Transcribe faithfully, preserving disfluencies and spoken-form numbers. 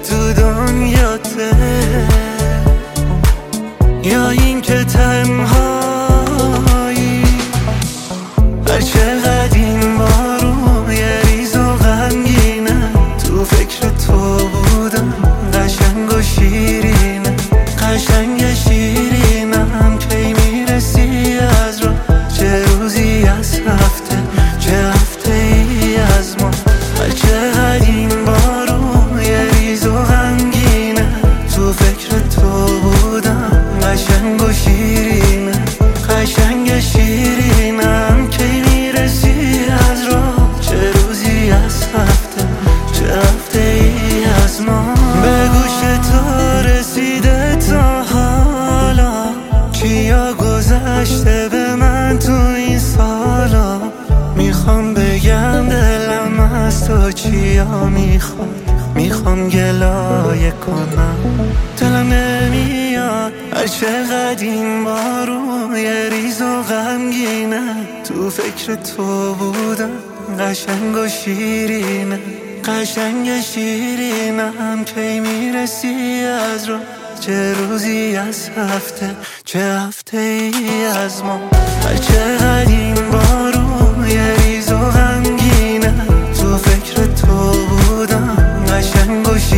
تو دنیاته یا این که تنهایی. هر چقدر این بارون یه ریز و غمگینه، تو فکر تو بودم قشنگ و شیرینه، قشنگ شیرینم کی میرسی از رو، چه روزی از هفته چه هفته ای از ما. هر چقدر این بارون یه ریز و غمگینه، تو فکر تو بودم قشنگ و شیرینه، قشنگ شیرینم کی میرسی از رو، چه روزی از هفته چه هفته ای از ما. به گوش تو رسیده تا حالا چیا گذشته به من تو این سالا، میخوام بگم دلم از تو چیا میخواد، میخوام گلایه کنم دلم نمیاد. هر چقدر این بارون یه ریز و غمگینه، تو فکر تو بودم قشنگ و شیرینه، قشنگ شیرینم کی میرسی از رو، چه روزی از هفته چه هفته ای از ما. هر چقدر این بارون یه ریز و غمگینه، تو فکر تو بودم قشنگ و شیرینه.